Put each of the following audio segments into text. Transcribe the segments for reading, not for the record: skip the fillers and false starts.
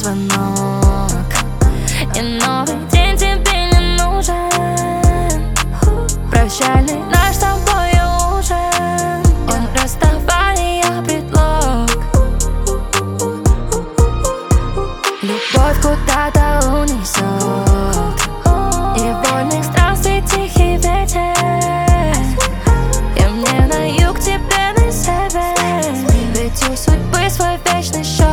звонок, и новый день тебе не нужен. Прощальный наш с тобой ужин, он расставания предлог. Любовь куда-то унесет, и вольных странствий тихий ветер. И мне на юг, тебе на север, ведь у судьбы свой вечный счет.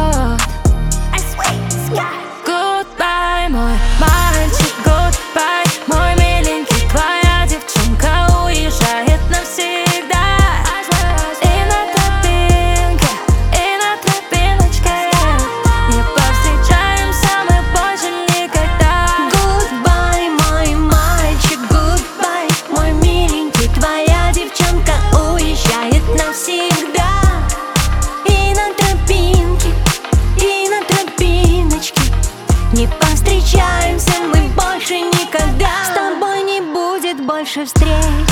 Goodbye, мой мальчик, goodbye, мой миленький, твоя девчонка уезжает навсегда. И на тропинке, и на тропиночке не повстречаемся мы больше никогда. Goodbye, мой мальчик, goodbye, мой миленький, твоя девчонка уезжает навсегда. И на тропинке, и на тропиночке не повстречаемся мы больше никогда. С тобой не будет больше встреч,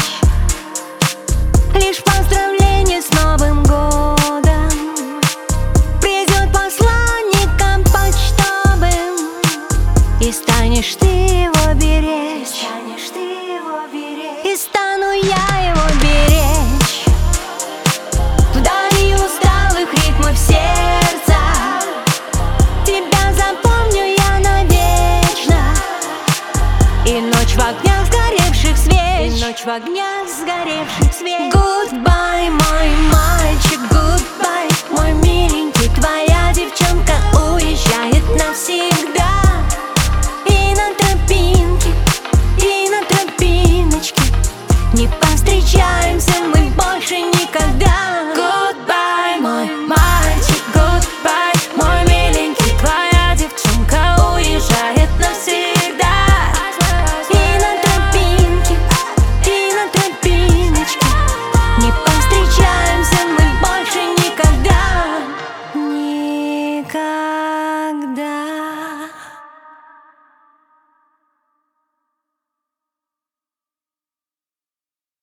лишь поздравления с Новым годом. Придет посланником почтовым, и станешь ты его беречь, и стану я его беречь. Вдали усталых ритмов сердца тебя запомню я навечно. И ночь в огнях сгоревших свеч, и ночь в огнях сгоревших свеч.